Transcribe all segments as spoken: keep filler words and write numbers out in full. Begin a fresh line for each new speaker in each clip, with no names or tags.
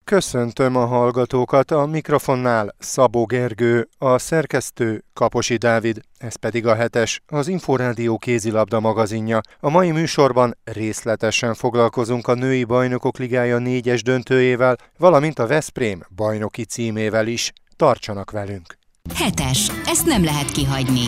Köszöntöm a hallgatókat, a mikrofonnál Szabó Gergő, a szerkesztő Kaposi Dávid, ez pedig a hetes, az Inforádió kézilabda magazinja. A mai műsorban részletesen foglalkozunk a női bajnokok ligája négyes döntőjével, valamint a Veszprém bajnoki címével is. Tartsanak velünk!
Hetes, ezt nem lehet kihagyni.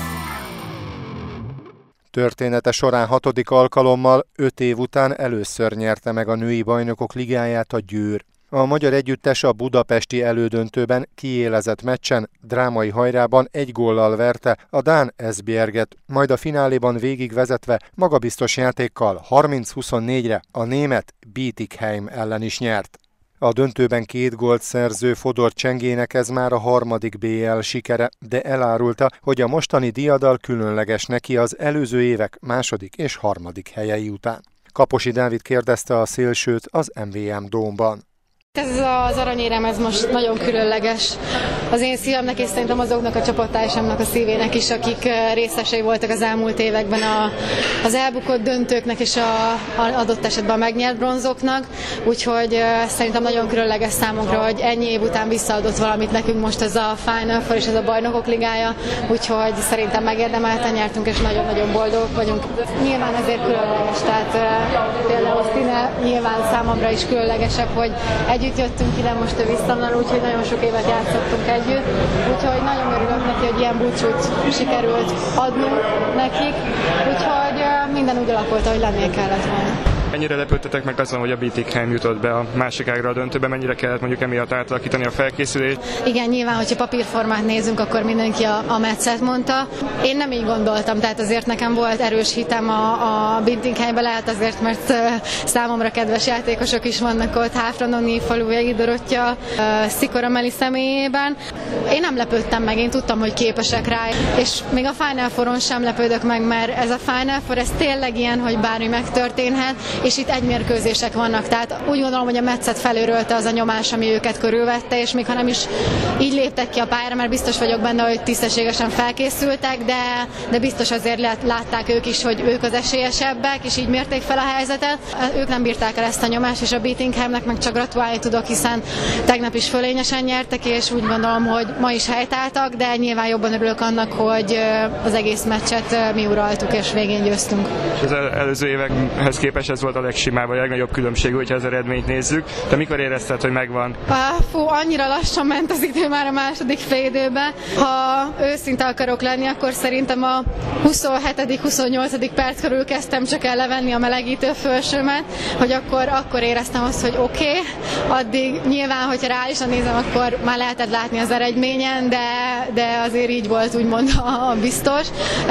Története során hatodik alkalommal, öt év után először nyerte meg a női bajnokok ligáját a Győr. A magyar együttes a budapesti elődöntőben kiélezett meccsen, drámai hajrában egy góllal verte a dán Esbjerget, majd a fináléban végigvezetve magabiztos játékkal harminc huszonnégyre a német Bietigheim ellen is nyert. A döntőben két gólt szerző Fodor Csengének ez már a harmadik bé el sikere, de elárulta, hogy a mostani diadal különleges neki az előző évek második és harmadik helyei után. Kaposi Dávid kérdezte a szélsőt az em vé em Dómban.
Ez az aranyérem, ez most nagyon különleges az én szívemnek, és szerintem azoknak a csapattársamnak a szívének is, akik részesei voltak az elmúlt években a, az elbukott döntőknek és a, a adott esetben a megnyert bronzoknak, úgyhogy uh, szerintem nagyon különleges számunkra, hogy ennyi év után visszaadott valamit nekünk most ez a Final Four és ez a Bajnokok Ligája, úgyhogy szerintem megérdemelten nyertünk, és nagyon-nagyon boldogok vagyunk. Nyilván ezért különleges, tehát uh, például Stine nyilván számomra is különlegesebb, hogy együtt jöttünk ide, most ő visszamnál, úgyhogy nagyon sok évet játszottunk együtt, úgyhogy nagyon örülök neki, hogy ilyen búcsút sikerült adnunk nekik, úgyhogy minden úgy alakult, ahogy lennie kellett volna.
Mennyire lepődtetek meg azon, hogy a Bietigheim jutott be a másik ágra a döntőbe, mennyire kellett mondjuk emiatt átalakítani a felkészülést?
Igen, nyilván, hogyha papírformát nézünk, akkor mindenki a, a meccset mondta. Én nem így gondoltam, tehát azért nekem volt erős hitem a, a Bietigheimbe, lehet azért, mert uh, számomra kedves játékosok is vannak ott, Háfranoni, Faluvégi Dorottya, uh, Szikora Meli személyében. Én nem lepődtem meg, én tudtam, hogy képesek rá, és még a Final Fouron sem lepődök meg, mert ez a Final Four, ez tényleg ilyen, hogy bármi megtörténhet, és itt egymérkőzések vannak, tehát úgy gondolom, hogy a meccet felőrölte az a nyomás, ami őket körülvette, és még ha nem is így léptek ki a pályára, mert biztos vagyok benne, hogy tisztességesen felkészültek, de, de biztos azért látták ők is, hogy ők az esélyesebbek, és így mérték fel a helyzetet. Ők nem bírták el ezt a nyomást, és a Bietigheimnek meg csak gratulálni tudok, hiszen tegnap is fölényesen nyertek, és úgy gondolom, hogy ma is helytáltak, de nyilván jobban örülök annak, hogy az egész meccset mi uraltuk, és végén győztünk.
Az előző évekhez képest ez volt a legsimább, vagy a legnagyobb különbség, hogyha az eredményt nézzük. De mikor érezted, hogy megvan?
Fú, annyira lassan ment az idő már a második félidőben. Ha őszinte akarok lenni, akkor szerintem a huszonhetedik huszonnyolcadik perc körül kezdtem csak el levenni a melegítő fölsőmet, hogy akkor, akkor éreztem azt, hogy oké, okay. Addig nyilván, hogyha reálisan nézem, akkor már lehetett látni az eredményen, de, de azért így volt úgymond a biztos.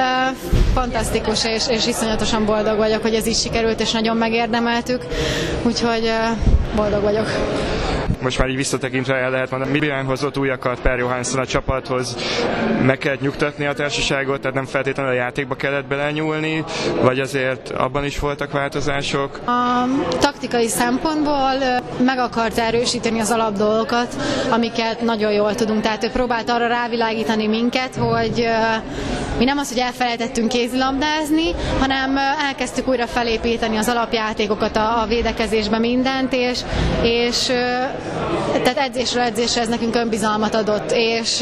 Fantasztikus, és, és iszonyatosan boldog vagyok, hogy ez így sikerült, és nagyon megérdemeltük, úgyhogy boldog vagyok.
Most már így visszatekintve el lehet mondani, miben hozott újakat Per Johansson a csapathoz, meg kellett nyugtatni a társaságot, tehát nem feltétlenül a játékba kellett belenyúlni, vagy azért abban is voltak változások?
A taktikai szempontból meg akart erősíteni az alapdolgokat, amiket nagyon jól tudunk, tehát ő próbált arra rávilágítani minket, hogy mi nem az, hogy elfelejtettünk kézilabdázni, hanem elkezdtük újra felépíteni az alapjátékokat, a, a védekezésbe mindent, és, és tehát edzésről edzésre ez nekünk önbizalmat adott, és,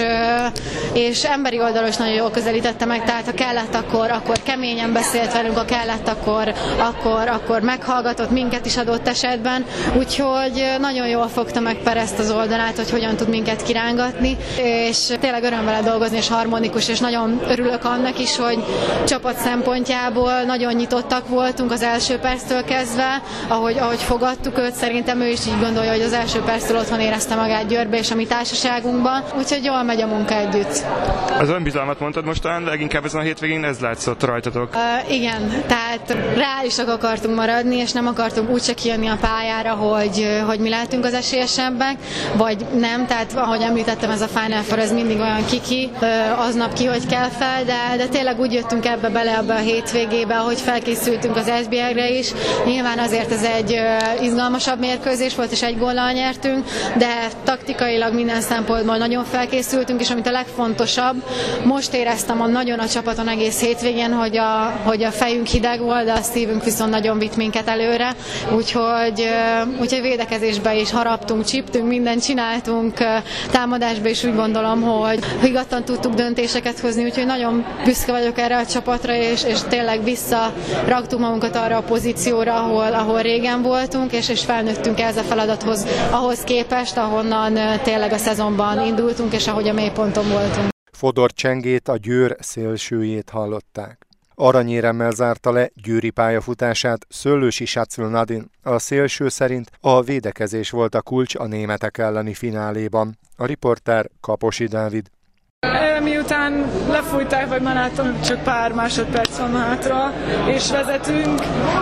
és emberi oldalról is nagyon jól közelítette meg, tehát ha kellett, akkor, akkor keményen beszélt velünk, ha kellett, akkor, akkor, akkor meghallgatott minket is adott esetben, úgyhogy nagyon jól fogta meg Per ezt az oldalát, hogy hogyan tud minket kirángatni, és tényleg öröm vele dolgozni, és harmonikus, és nagyon örülök annak is, hogy csapat szempontjából nagyon nyitottak voltunk az első perctől kezdve, ahogy, ahogy fogadtuk őt, szerintem ő is így gondolja, hogy az első perctől otthon érezte magát Győrbe és a mi társaságunkban, úgyhogy jól megy a munka együtt.
Az önbizalmat mondtad mostan, leginkább ezen a hétvégén ez látszott rajtatok.
Uh, igen, tehát reálisak akartunk maradni, és nem akartunk úgyse kijönni a pályára, hogy, hogy mi lehetünk az esélyesebbek, vagy nem, tehát ahogy említettem, ez a Final Four, ez mindig olyan kiki, uh, aznap ki, hogy kell fel, de, de tényleg úgy jöttünk ebbe bele, ebbe a hétvégébe, ahogy felkészültünk az Esbjergre is. Nyilván azért ez egy uh, izgalmasabb mérkőzés volt, és egy góllal nyertünk, sikerülünk, de taktikailag minden szempontból nagyon felkészültünk, és amit a legfontosabb, most éreztem a nagyon a csapaton egész hétvégén, hogy a, hogy a fejünk hideg volt, de a szívünk viszont nagyon vitt minket előre, úgyhogy, úgyhogy védekezésbe is haraptunk, csíptünk, mindent csináltunk, támadásba is úgy gondolom, hogy higgadtan tudtuk döntéseket hozni, úgyhogy nagyon büszke vagyok erre a csapatra, és, és tényleg visszaraktuk magunkat arra a pozícióra, ahol, ahol régen voltunk, és, és felnőttünk ez a feladathoz ahhoz képest, ahonnan tényleg a szezonban indultunk, és ahogy a mélyponton voltunk.
Fodor Csengét, a Győr szélsőjét hallották. Aranyéremmel zárta le győri pályafutását Szőlősi Sácvil Nadin. A szélső szerint a védekezés volt a kulcs a németek elleni fináléban. A riporter Kaposi Dávid.
Miután lefújták, vagy már láttam, hogy csak pár másodperc van hátra, és vezetünk,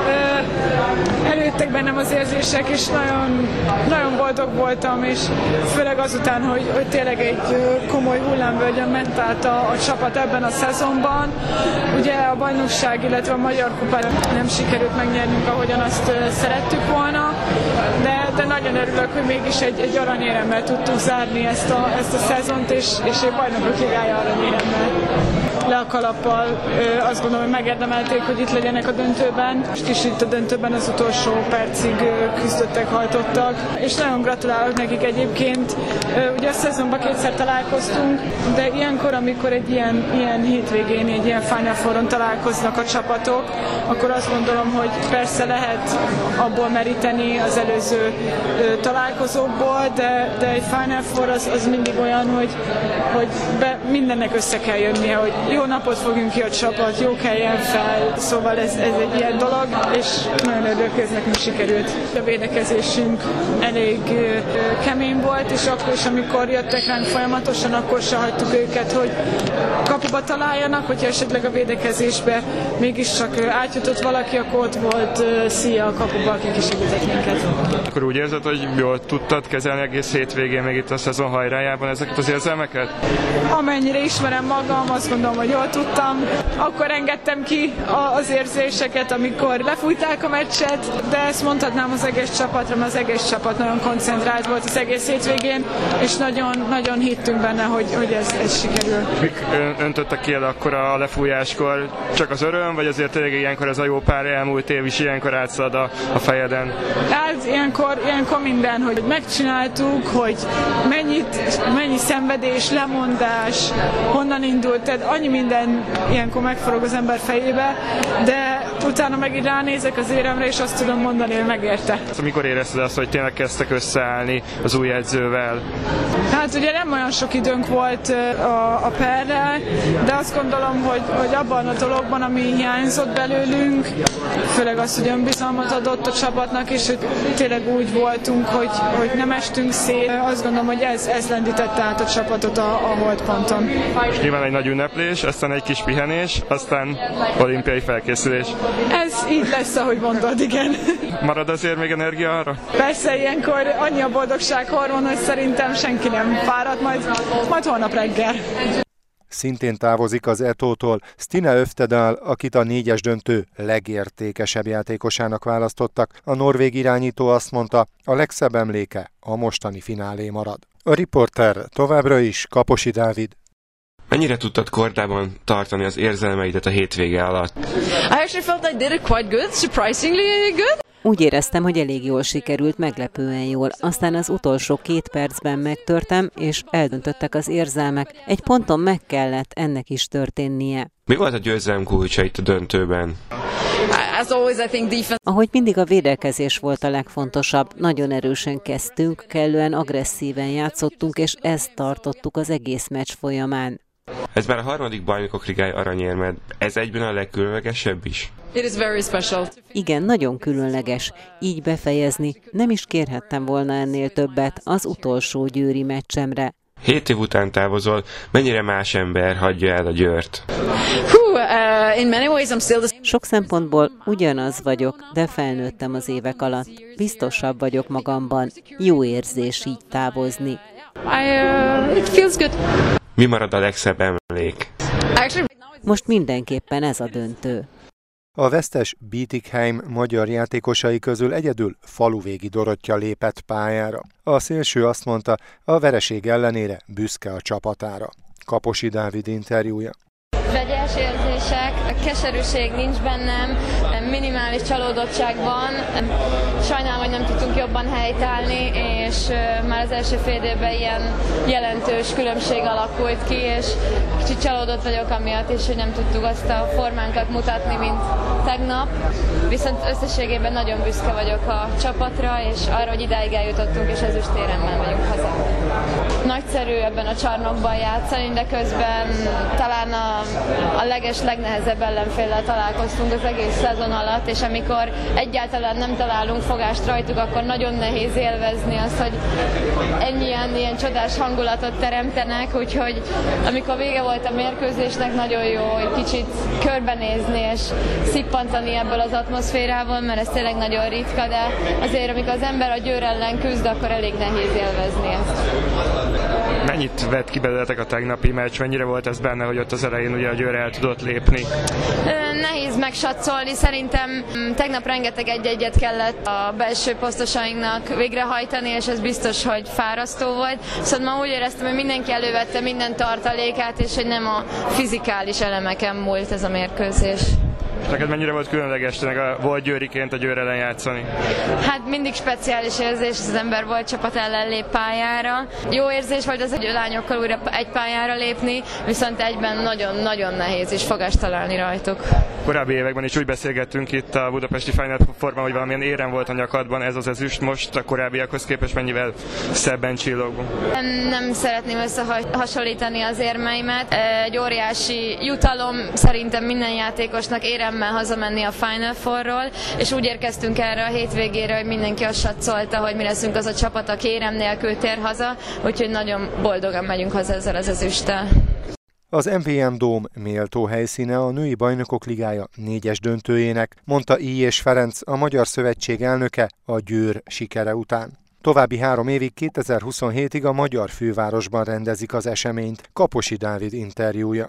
előttek bennem az érzések, és nagyon, nagyon boldog voltam, és főleg azután, hogy, hogy tényleg egy komoly hullámvölgyön ment át a, a csapat ebben a szezonban. Ugye a bajnokság, illetve a Magyar Kupát nem sikerült megnyernünk, ahogyan azt szerettük volna, de, de nagyon örülök, hogy mégis egy, egy aranyéremmel tudtuk zárni ezt a, ezt a szezont, és, és egy bajnokok ligája aranyéremmel. Le a kalappal, azt gondolom, hogy megérdemelték, hogy itt legyenek a döntőben. Most is itt a döntőben az utolsó percig küzdöttek, hajtottak, és nagyon gratulálok nekik egyébként. Ugye a szezonban kétszer találkoztunk, de ilyenkor, amikor egy ilyen, ilyen hétvégén, egy ilyen Final Fouron találkoznak a csapatok, akkor azt gondolom, hogy persze lehet abból meríteni az előző találkozókból, de, de egy Final Four az, az mindig olyan, hogy, hogy be, mindennek össze kell jönnie, hogy jó napot fogjunk ki a csapat, jó keljen fel, szóval ez, ez egy ilyen dolog, és nagyon örülök, ez nekünk sikerült. A védekezésünk elég kemény volt, és akkor is, amikor jöttek ránk folyamatosan, akkor se hagytuk őket, hogy kapuba találjanak, hogyha esetleg a védekezésbe mégiscsak átjutott valaki, akkor ott volt Szia a kapuba, aki kisegített minket.
Akkor úgy érzed, hogy jól tudtad kezelni egész hétvégén, még itt a szezon hajrájában ezeket az érzelmeket?
Amennyire ismerem magam, azt gondolom, hogy jól tudtam. Akkor engedtem ki az érzéseket, amikor lefújták a meccset, de ezt mondhatnám az egész csapatra, mert az egész csapat nagyon koncentrált volt az egész hétvégén, és nagyon, nagyon hittünk benne, hogy, hogy ez, ez sikerül.
Mik öntöttek ki el akkor a lefújáskor? Csak az öröm, vagy azért tényleg ilyenkor ez a jó pár elmúlt év is ilyenkor átszad a, a fejeden?
Hát ilyenkor, ilyenkor minden, hogy megcsináltuk, hogy mennyit, mennyi szenvedés, lemondás, honnan indult, tehát annyi minden ilyenkor megforog az ember fejébe, de utána meg így ránézek az éremre, és azt tudom mondani, hogy megérte.
Mikor érezted azt, hogy tényleg kezdtek összeállni az új edzővel?
Hát ugye nem olyan sok időnk volt a, a perrel, de azt gondolom, hogy, hogy abban a dologban, ami hiányzott belőlünk, főleg az, hogy önbizalmat adott a csapatnak, és hogy tényleg úgy voltunk, hogy, hogy nem estünk szét. Azt gondolom, hogy ez, ez lendítette át a csapatot a, a holdponton.
És nyilván egy nagy ünneplés, aztán egy kis pihenés, aztán olimpiai felkészülés.
Ez így lesz, ahogy mondod, igen.
Marad azért még energia arra?
Persze, ilyenkor annyi a boldogság hormon, hogy szerintem senki nem fárad, majd, majd holnap reggel.
Szintén távozik az é té o-tól Stine Öftedal, akit a négyes döntő legértékesebb játékosának választottak. A norvég irányító azt mondta, a legszebb emléke a mostani finálé marad. A riporter továbbra is Kaposi Dávid.
Mennyire tudtad kordában tartani az érzelmeidet a hétvége alatt?
I actually felt I did it quite good, surprisingly good.
Úgy éreztem, hogy elég jól sikerült, meglepően jól. Aztán az utolsó két percben megtörtem, és eldöntöttek az érzelmek. Egy ponton meg kellett ennek is történnie.
Mi volt a győzelem kulcsa itt a döntőben?
As always, I think defense...
Ahogy mindig a védekezés volt a legfontosabb. Nagyon erősen kezdtünk, kellően agresszíven játszottunk, és ezt tartottuk az egész meccs folyamán.
Ez már a harmadik bajnokok ligája aranyérmed. Ez egyben a legkülönlegesebb is?
It is very special.
Igen, nagyon különleges. Így befejezni. Nem is kérhettem volna ennél többet az utolsó győri meccsemre.
Hét év után távozol, mennyire más ember hagyja el a Győrt?
Uh, in many ways I'm still the...
Sok szempontból ugyanaz vagyok, de felnőttem az évek alatt. Biztosabb vagyok magamban. Jó érzés így távozni.
I, uh, it feels good.
Mi marad a legszebb emlék?
Most mindenképpen ez a döntő.
A vesztes Bietigheim magyar játékosai közül egyedül Faluvégi Dorottya lépett pályára. A szélső azt mondta, a vereség ellenére büszke a csapatára. Kaposi Dávid interjúja.
Vegyes érzések, keserűség nincs bennem, minimális csalódottság van. Sajnálom, hogy nem tudtunk jobban helytállni, és már az első fél évben ilyen jelentős különbség alakult ki, és kicsit csalódott vagyok amiatt is, hogy nem tudtuk azt a formánkat mutatni, mint tegnap. Viszont összességében nagyon büszke vagyok a csapatra, és arra, hogy idáig eljutottunk, és ezüstéremmel megyünk haza. Nagyszerű ebben a csarnokban játszani, de közben talán a a leges, legnehezebb ellenféllel találkoztunk az egész szezon alatt, és amikor egyáltalán nem találunk fogást rajtuk, akkor nagyon nehéz élvezni azt, hogy ennyien ilyen csodás hangulatot teremtenek, úgyhogy amikor vége volt a mérkőzésnek, nagyon jó, hogy kicsit körbenézni és szippantani ebből az atmoszférából, mert ez tényleg nagyon ritka, de azért amikor az ember a Győr ellen küzd, akkor elég nehéz élvezni ezt.
Mennyit vett ki belőletek a tegnapi meccs? Mennyire volt ez benne, hogy ott az elején ugye a Győr el tudott lépni?
Nehéz megsatszolni, szerintem tegnap rengeteg egy-egyet kellett a belső posztosainknak végrehajtani, és ez biztos, hogy fárasztó volt. Szóval ma úgy éreztem, hogy mindenki elővette minden tartalékát, és hogy nem a fizikális elemeken múlt ez a mérkőzés.
Neked mennyire volt különleges a volt győriként a Győr ellen játszani?
Hát mindig speciális érzés, az ember volt csapat ellen lép pályára. Jó érzés volt az, hogy lányokkal újra egy pályára lépni, viszont egyben nagyon-nagyon nehéz is fogást találni rajtuk.
Korábbi években is úgy beszélgettünk itt a budapesti Final Fourban, hogy valamilyen érem volt a nyakadban, ez az ezüst most a korábbiakhoz képest mennyivel szebben csillog?
Nem, nem szeretném összehasonlítani az érmeimet. Egy óriási jutalom szerintem minden játékosnak éremmel hazamenni a Final Fourról, és úgy érkeztünk erre a hétvégére, hogy mindenki azt satszolta, hogy mi leszünk az a csapat, aki érem nélkül tér haza, úgyhogy nagyon boldogan megyünk haza ezzel az ezüsttel.
Az em vé em Dóm méltó helyszíne a női bajnokok ligája négyes döntőjének, mondta Illyés Ferenc, a Magyar Szövetség elnöke a Győr sikere után. További három évig, kétezer-huszonhétig a magyar fővárosban rendezik az eseményt. Kaposi Dávid interjúja.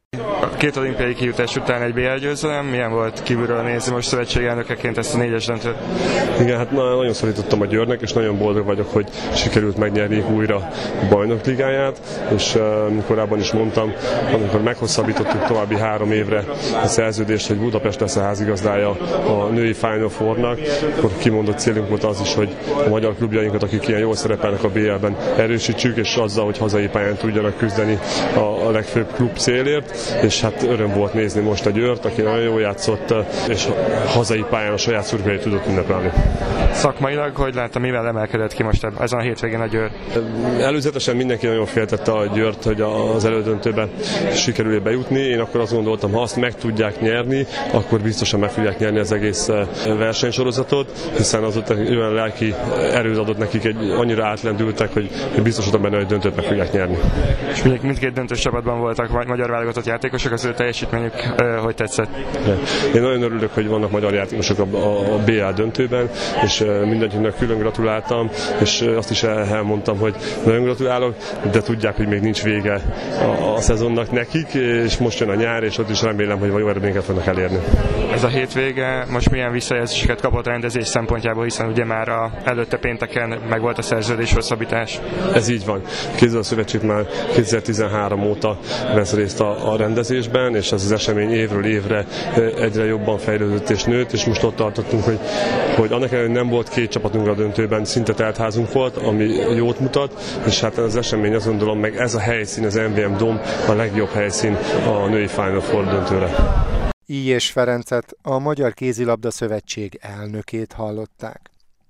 A két olimpiai kijutás után egy bé el győzelem, milyen volt kívülről nézni most szövetségelnökeként ezt a négyes döntőt?
Igen, hát nagyon szorítottam a Győrnek, és nagyon boldog vagyok, hogy sikerült megnyerni újra a bajnok ligáját, és uh, korábban is mondtam, amikor meghosszabbítottuk további három évre a szerződést, hogy Budapest lesz a házigazdája a női Final Fournak, akkor kimondott célunk volt az is, hogy a magyar klubjainkat, akik ilyen jól szerepelnek a bé el-ben, erősítsük, és azzal, hogy hazai pályán tudjanak küzdeni a, a legfőbb klub célért. És hát öröm volt nézni most a Győrt, aki nagyon jól játszott, és hazai pályán a saját szurkolóit tudott ünnepelni.
Szakmailag, hogy láttam, mivel emelkedett ki most ezen a hétvégén a Győr?
Előzetesen mindenki nagyon féltette a Győrt, hogy az elődöntőben sikerül bejutni. Én akkor azt gondoltam, ha azt meg tudják nyerni, akkor biztosan meg tudják nyerni az egész versenysorozatot, hiszen az ott olyan lelki erőt adott nekik, egy, annyira átlendültek, hogy biztosan benne, hogy döntőt meg fogják nyerni.
És mindkét döntős csapatban voltak magyar válogatott játékosok, az ő teljesítményük uh, hogy tetszett?
Én nagyon örülök, hogy vannak magyar játékosok a, a, a bé el döntőben, és uh, mindegyiknek külön gratuláltam, és uh, azt is el, elmondtam, hogy nagyon gratulálok, de tudják, hogy még nincs vége a, a szezonnak nekik, és most jön a nyár, és ott is remélem, hogy jó eredményeket fognak elérni.
Ez a hétvége most milyen visszajelzéseket kapott rendezés szempontjából, hiszen ugye már a, előtte pénteken meg volt a szerződés hosszabbítás?
Ez így van. Kézzel a szövetség már kétezer-tizenhárom óta vesz részt a, a rendezésben, és ez az esemény évről évre egyre jobban fejlődött és nőtt, és most ott tartottunk, hogy, hogy annak ellenére nem volt két csapatunk a döntőben, szinte teltházunk volt, ami jót mutat, és hát az esemény, azt gondolom, meg ez a helyszín, az em vé em Dóm a legjobb helyszín a női Final Four döntőre.
Illyés Ferencet, a Magyar Kézilabda Szövetség elnökét hallották.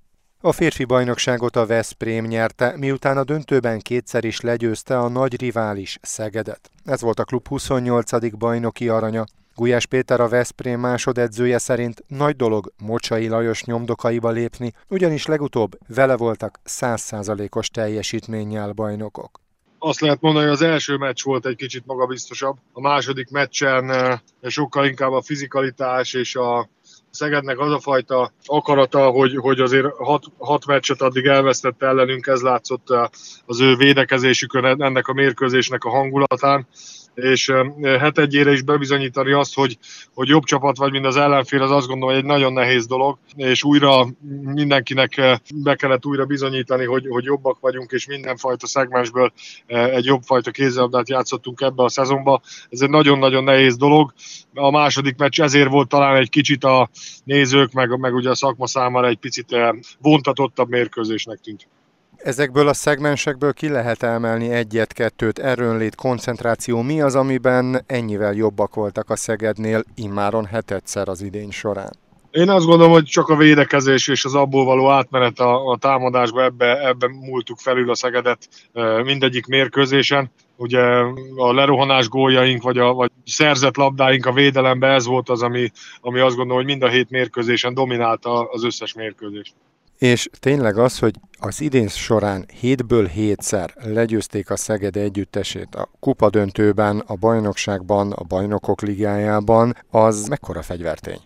A férfi bajnokságot a Veszprém nyerte, miután a döntőben kétszer is legyőzte a nagy rivális Szegedet. Ez volt a klub huszonnyolcadik bajnoki aranya. Gulyás Péter, a Veszprém másodedzője szerint nagy dolog Mocsai Lajos nyomdokaiba lépni, ugyanis legutóbb vele voltak száz százalékos teljesítménnyel bajnokok.
Azt lehet mondani, hogy az első meccs volt egy kicsit magabiztosabb. A második meccsen sokkal inkább a fizikalitás és a Szegednek az a fajta akarata, hogy, hogy azért hat, hat meccset addig elvesztett ellenünk, ez látszott az ő védekezésükön, ennek a mérkőzésnek a hangulatán. és het egyére is bebizonyítani azt, hogy, hogy jobb csapat vagy, mint az ellenfél, az azt gondolom, hogy egy nagyon nehéz dolog, és újra mindenkinek be kellett újra bizonyítani, hogy, hogy jobbak vagyunk, és mindenfajta szegmensből egy jobbfajta kézilabdát játszottunk ebbe a szezonba. Ez egy nagyon-nagyon nehéz dolog. A második meccs ezért volt talán egy kicsit a nézők, meg, meg ugye a szakma számára egy picit vontatottabb mérkőzésnek tűnt.
Ezekből a szegmensekből ki lehet emelni egyet-kettőt, erőnlét, koncentráció. Mi az, amiben ennyivel jobbak voltak a Szegednél immáron hetedszer az idény során?
Én azt gondolom, hogy csak a védekezés és az abból való átmenet a, a támadásba, ebbe, ebbe múltuk felül a Szegedet mindegyik mérkőzésen. Ugye a lerohanás góljaink, vagy a vagy szerzett labdáink a védelembe, ez volt az, ami, ami azt gondolom, hogy mind a hét mérkőzésen dominálta az összes mérkőzést.
És tényleg az, hogy az idén során hétből hétszer legyőzték a Szeged együttesét a kupadöntőben, a bajnokságban, a bajnokok ligájában, az mekkora fegyvertény?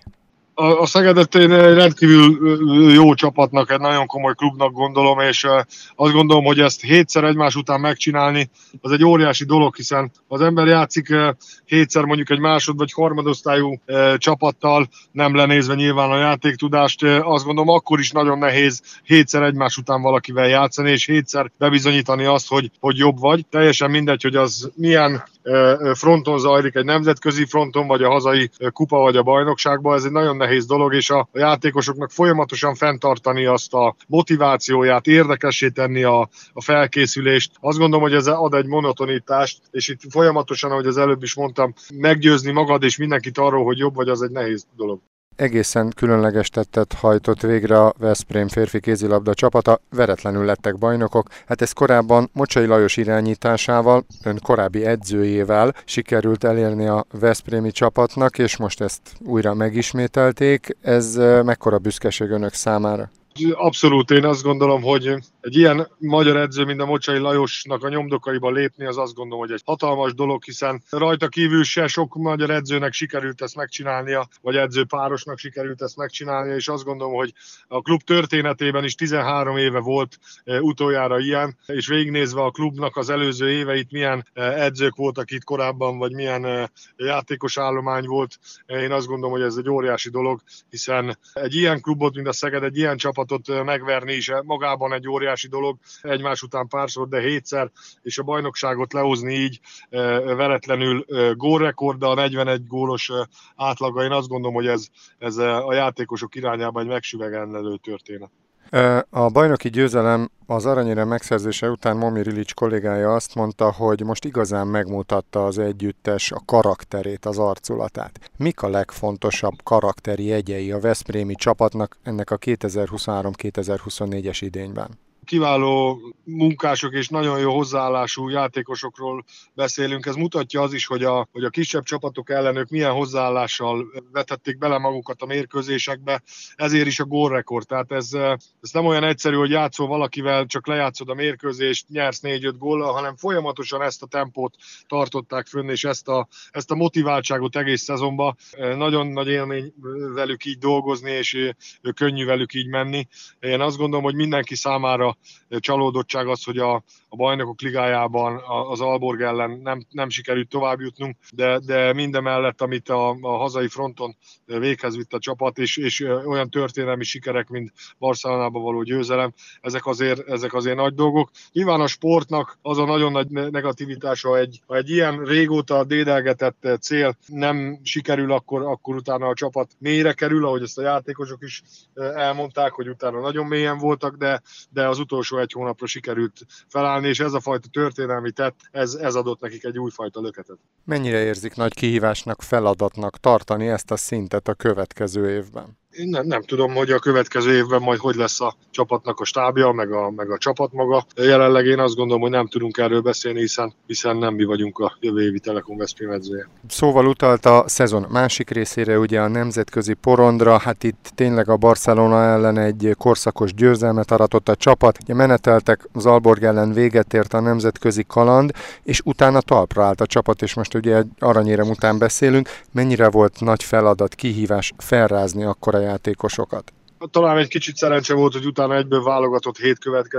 A Szegedet én rendkívül jó csapatnak, egy nagyon komoly klubnak gondolom, és azt gondolom, hogy ezt hétszer egymás után megcsinálni, az egy óriási dolog, hiszen az ember játszik hétszer mondjuk egy másod- vagy harmadosztályú csapattal, nem lenézve nyilván a játéktudást, azt gondolom akkor is nagyon nehéz hétszer egymás után valakivel játszani, és hétszer bebizonyítani azt, hogy, hogy jobb vagy. Teljesen mindegy, hogy az milyen fronton zajlik, egy nemzetközi fronton, vagy a hazai kupa, vagy a bajnokságban, ez egy nagyon nehéz dolog, és a játékosoknak folyamatosan fenntartani azt a motivációját, érdekessé tenni a, a felkészülést. Azt gondolom, hogy ez ad egy monotonitást, és itt folyamatosan, ahogy az előbb is mondtam, meggyőzni magad és mindenkit arról, hogy jobb vagy, az egy nehéz dolog.
Egészen különleges tettet hajtott végre a Veszprém férfi kézilabda csapata, veretlenül lettek bajnokok. Hát ez korábban Mocsai Lajos irányításával, ön korábbi edzőjével sikerült elérni a veszprémi csapatnak, és most ezt újra megismételték. Ez mekkora büszkeség önök számára?
Abszolút, én azt gondolom, hogy egy ilyen magyar edző, mint a Mocsai Lajosnak a nyomdokaiba lépni, az azt gondolom, hogy egy hatalmas dolog, hiszen rajta kívül se sok magyar edzőnek sikerült ezt megcsinálnia, vagy edzőpárosnak sikerült ezt megcsinálnia, és azt gondolom, hogy a klub történetében is tizenhárom éve volt utoljára ilyen, és végignézve a klubnak az előző éveit, milyen edzők voltak itt korábban, vagy milyen játékos állomány volt, én azt gondolom, hogy ez egy óriási dolog, hiszen egy ilyen klubot, mint a Szeged, egy ilyen csapatot megverni is magában egy óriási dolog, egymás után párszor, de hétszer, és a bajnokságot lehozni így veretlenül gólrekorddal, negyvenegy gólos átlaga, én azt gondolom, hogy ez, ez a játékosok irányában egy megsüvegelendő történet.
A bajnoki győzelem az aranyérem megszerzése után Momir Ilics kollégája azt mondta, hogy most igazán megmutatta az együttes a karakterét, az arculatát. Mik a legfontosabb karakteri jegyei a veszprémi csapatnak ennek a kétezer-huszonhárom kétezer-huszonnégyes idényben?
Kiváló munkások és nagyon jó hozzáállású játékosokról beszélünk. Ez mutatja az is, hogy a, hogy a kisebb csapatok ellen ők milyen hozzáállással vetették bele magukat a mérkőzésekbe, ezért is a gólrekord. Tehát ez, ez nem olyan egyszerű, hogy játszol valakivel, csak lejátszod a mérkőzést, nyersz négy-öt góllal, hanem folyamatosan ezt a tempót tartották fönn, és ezt a, ezt a motiváltságot egész szezonban. Nagyon nagy élmény velük így dolgozni, és könnyű velük így menni. Én azt gondolom, hogy mindenki számára csalódottság az, hogy a, a bajnokok ligájában az Aalborg ellen nem, nem sikerült tovább jutnunk, de, de mindemellett, amit a, a hazai fronton véghez vitt a csapat, és, és olyan történelmi sikerek, mint Barcelonában való győzelem, ezek azért, ezek azért nagy dolgok. Nyilván a sportnak az a nagyon nagy negativitása, ha egy, ha egy ilyen régóta dédelgetett cél nem sikerül, akkor, akkor utána a csapat mélyre kerül, ahogy ezt a játékosok is elmondták, hogy utána nagyon mélyen voltak, de, de az utolsó egy hónapra sikerült felállni, és ez a fajta történelmi tett, ez, ez adott nekik egy újfajta löketet.
Mennyire érzik nagy kihívásnak, feladatnak tartani ezt a szintet a következő évben?
Én nem, nem tudom, hogy a következő évben majd hogy lesz a csapatnak a stábja, meg a, meg a csapat maga. Jelenleg én azt gondolom, hogy nem tudunk erről beszélni, hiszen, hiszen nem mi vagyunk a jövő évi Telekom Veszprém edzője.
Szóval utalt a szezon másik részére, ugye a nemzetközi porondra, hát itt tényleg a Barcelona ellen egy korszakos győzelmet aratott a csapat. Ugye meneteltek, az Aalborg ellen véget ért a nemzetközi kaland, és utána talpra állt a csapat, és most ugye aranyérem után beszélünk. Mennyire volt nagy feladat, kihívás felrázni akkor a játékosokat?
Talán egy kicsit szerencse volt, hogy utána egyből válogatott hét következett,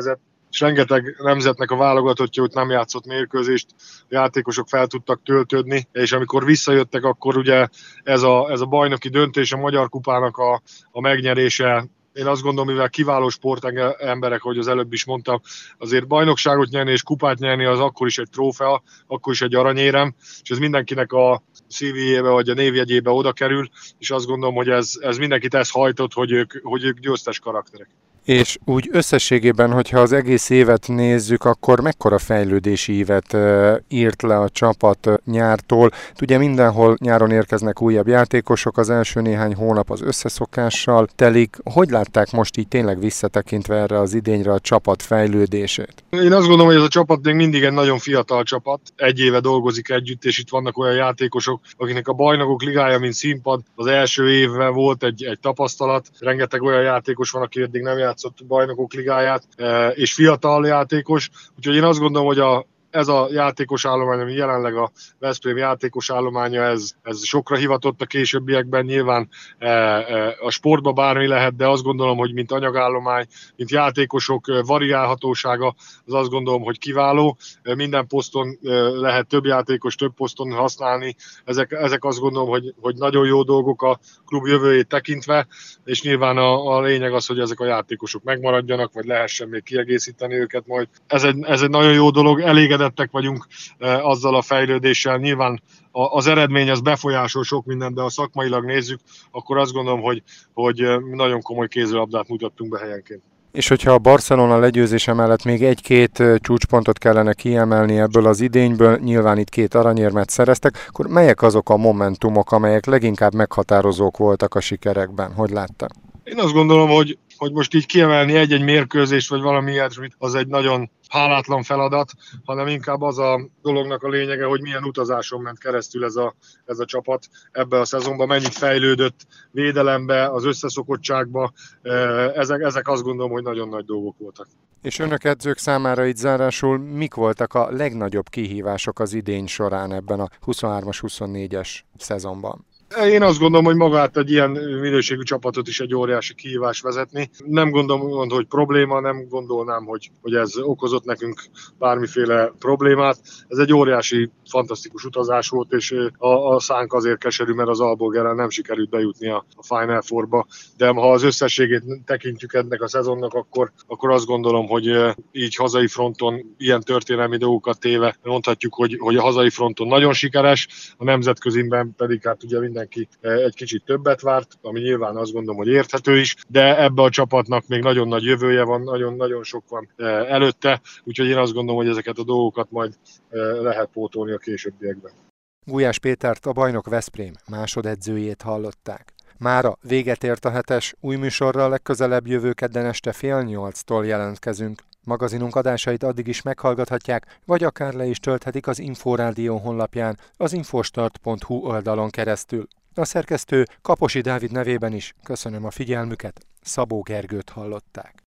és rengeteg nemzetnek a válogatottja ott nem játszott mérkőzést, a játékosok fel tudtak töltődni, és amikor visszajöttek, akkor ugye ez a, ez a bajnoki döntés, a Magyar Kupának a, a megnyerése, én azt gondolom, mivel kiváló sportemberek, ahogy az előbb is mondtam, azért bajnokságot nyerni és kupát nyerni az akkor is egy trófea, akkor is egy aranyérem, és ez mindenkinek a szívébe vagy a névjegyébe oda kerül, és azt gondolom, hogy ez, ez mindenkit ez hajtott, hogy ők, hogy ők győztes karakterek.
És úgy összességében, hogyha az egész évet nézzük, akkor mekkora fejlődési évet írt le a csapat nyártól? Ugye mindenhol nyáron érkeznek újabb játékosok, az első néhány hónap az összeszokással telik. Hogy látták most így tényleg visszatekintve erre az idényre a csapat fejlődését?
Én azt gondolom, hogy ez a csapat még mindig egy nagyon fiatal csapat. Egy éve dolgozik együtt, és itt vannak olyan játékosok, akiknek a Bajnokok Ligája, mint színpad, az első évben volt egy, egy tapasztalat. Rengeteg olyan játékos van, aki eddig nem játszott Bajnokok Ligáját, és fiatal játékos. Úgyhogy én azt gondolom, hogy a ez a játékos állomány, ami jelenleg a Veszprém játékos állománya, ez, ez sokra hivatott a későbbiekben. Nyilván e, e, a sportban bármi lehet, de azt gondolom, hogy mint anyagállomány, mint játékosok variálhatósága, az azt gondolom, hogy kiváló. Minden poszton lehet több játékos, több poszton használni. Ezek, ezek azt gondolom, hogy, hogy nagyon jó dolgok a klub jövőjét tekintve, és nyilván a, a lényeg az, hogy ezek a játékosok megmaradjanak, vagy lehessen még kiegészíteni őket majd. Ez egy, ez egy nagyon jó dolog, elég vagyunk e, azzal a fejlődéssel. Nyilván a, az eredmény az befolyásol sok mindent, de ha szakmailag nézzük, akkor azt gondolom, hogy, hogy nagyon komoly kézilabdát mutattunk be helyenként.
És hogyha a Barcelona legyőzése mellett még egy-két csúcspontot kellene kiemelni ebből az idényből, nyilván itt két aranyérmet szereztek, akkor melyek azok a momentumok, amelyek leginkább meghatározók voltak a sikerekben? Hogy látta?
Én azt gondolom, hogy, hogy most így kiemelni egy-egy mérkőzést, vagy valami ilyesmit, az egy nagyon hálátlan feladat, hanem inkább az a dolognak a lényege, hogy milyen utazáson ment keresztül ez a, ez a csapat ebbe a szezonban, mennyit fejlődött védelembe, az összeszokottságba. Ezek, ezek azt gondolom, hogy nagyon nagy dolgok voltak.
És önök edzők számára így zárásul mik voltak a legnagyobb kihívások az idény során ebben a huszonhármas huszonnégyes szezonban?
Én azt gondolom, hogy magát egy ilyen minőségű csapatot is egy óriási kihívás vezetni. Nem gondolom, hogy probléma, nem gondolnám, hogy, hogy ez okozott nekünk bármiféle problémát. Ez egy óriási, fantasztikus utazás volt, és a, a szánk azért keserű, mert az Aalborgerrel nem sikerült bejutni a, a Final Fourba. De ha az összességét tekintjük ennek a szezonnak, akkor, akkor azt gondolom, hogy így hazai fronton ilyen történelmi dolgokat téve mondhatjuk, hogy, hogy a hazai fronton nagyon sikeres, a nemzetköziben pedig hát ugye minden mindenki egy kicsit többet várt, ami nyilván azt gondolom, hogy érthető is, de ebbe a csapatnak még nagyon nagy jövője van, nagyon-nagyon sok van előtte, úgyhogy én azt gondolom, hogy ezeket a dolgokat majd lehet pótolni a későbbiekben.
Gulyás Pétert, a bajnok Veszprém másodedzőjét hallották. Mára véget ért a hetes, új műsorral legközelebb jövő kedden este fél nyolctól jelentkezünk. Magazinunk adásait addig is meghallgathatják, vagy akár le is tölthetik az Inforádió honlapján, az infostart pont hu oldalon keresztül. A szerkesztő Kaposi Dávid nevében is köszönöm a figyelmüket, Szabó Gergőt hallották.